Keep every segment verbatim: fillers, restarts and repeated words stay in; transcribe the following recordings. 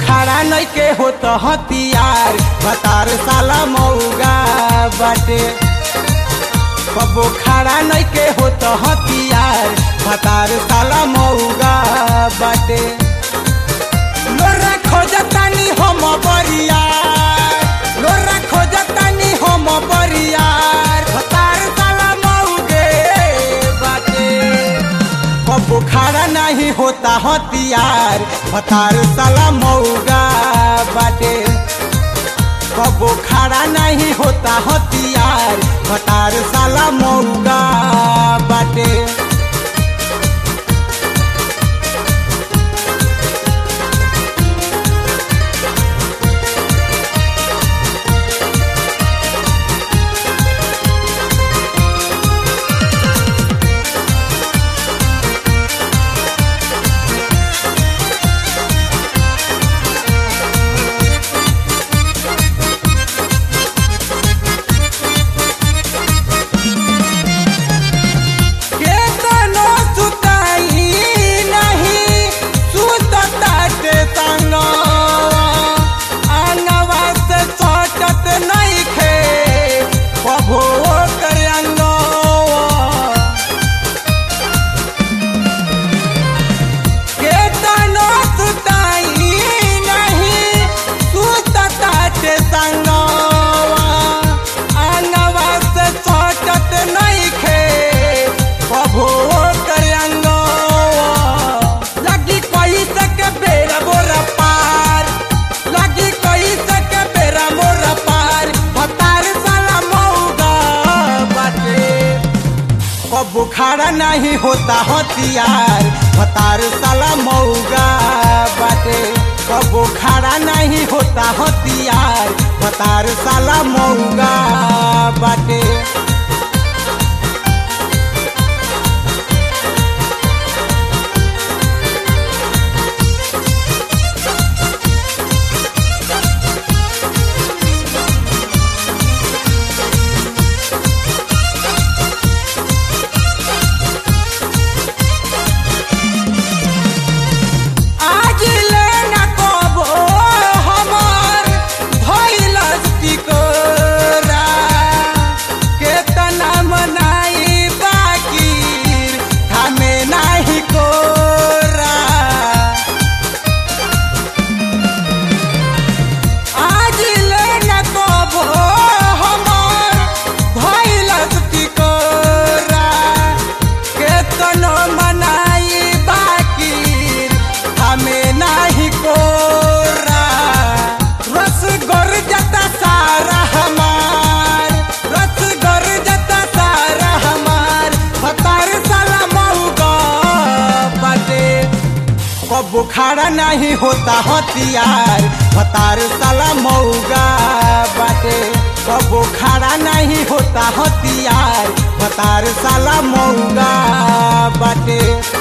खड़ा नहीं के हो तो हथियार भतार साला मऊगा बाटे। कबो खड़ा नहीं के हो तो हथियार भतार साला मऊगा बाटे। लोरा खोजतानी हम बरियार, लोरा खोजतानी हम बरियार भतार साला मऊगे बाटे। कबो खड़ा नहीं होता हथियार भतार साला मऊगा बाटे। कबो खड़ा नहीं होता हथियार भतार साला मऊगा बाटे। कबो खड़ा नहीं होता हथियार भतार साला मऊगा बाटे। कबो खड़ा नहीं होता हथियार भतार साला मऊगा बाटे। कबो खड़ा नहीं होता हथियार भतार साला मऊगा बाटे। कबो खड़ा नहीं होता हथियार भतार साला मऊगा बाटे।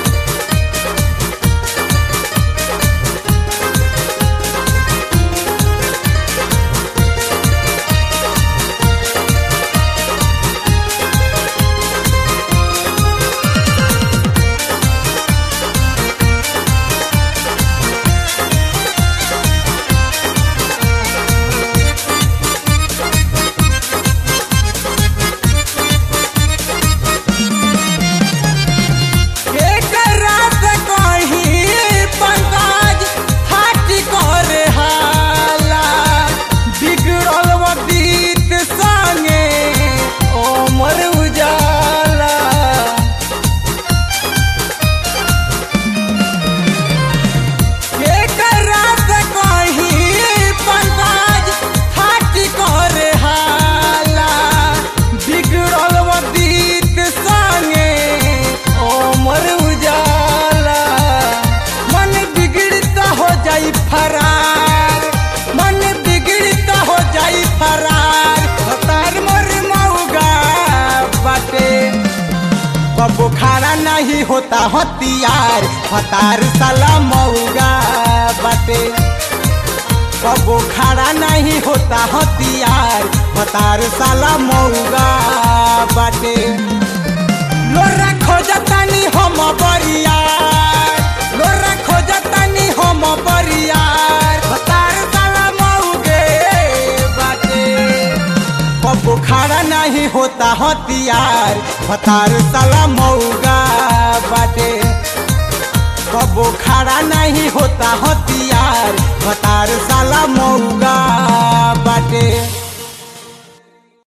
कबो खड़ा नहीं होता हथियार भतार साला मऊगा बाटे। कबो खड़ा नहीं होता हथियार भतार साला मऊगा बाटे। लोरा खोजतानी हम बरियार, लोरा खोजतानी हम बरियार हथियार भतार साला मौगा बाटे कबो खड़ा नहीं होता हथियार भतार साला मौगा बाटे।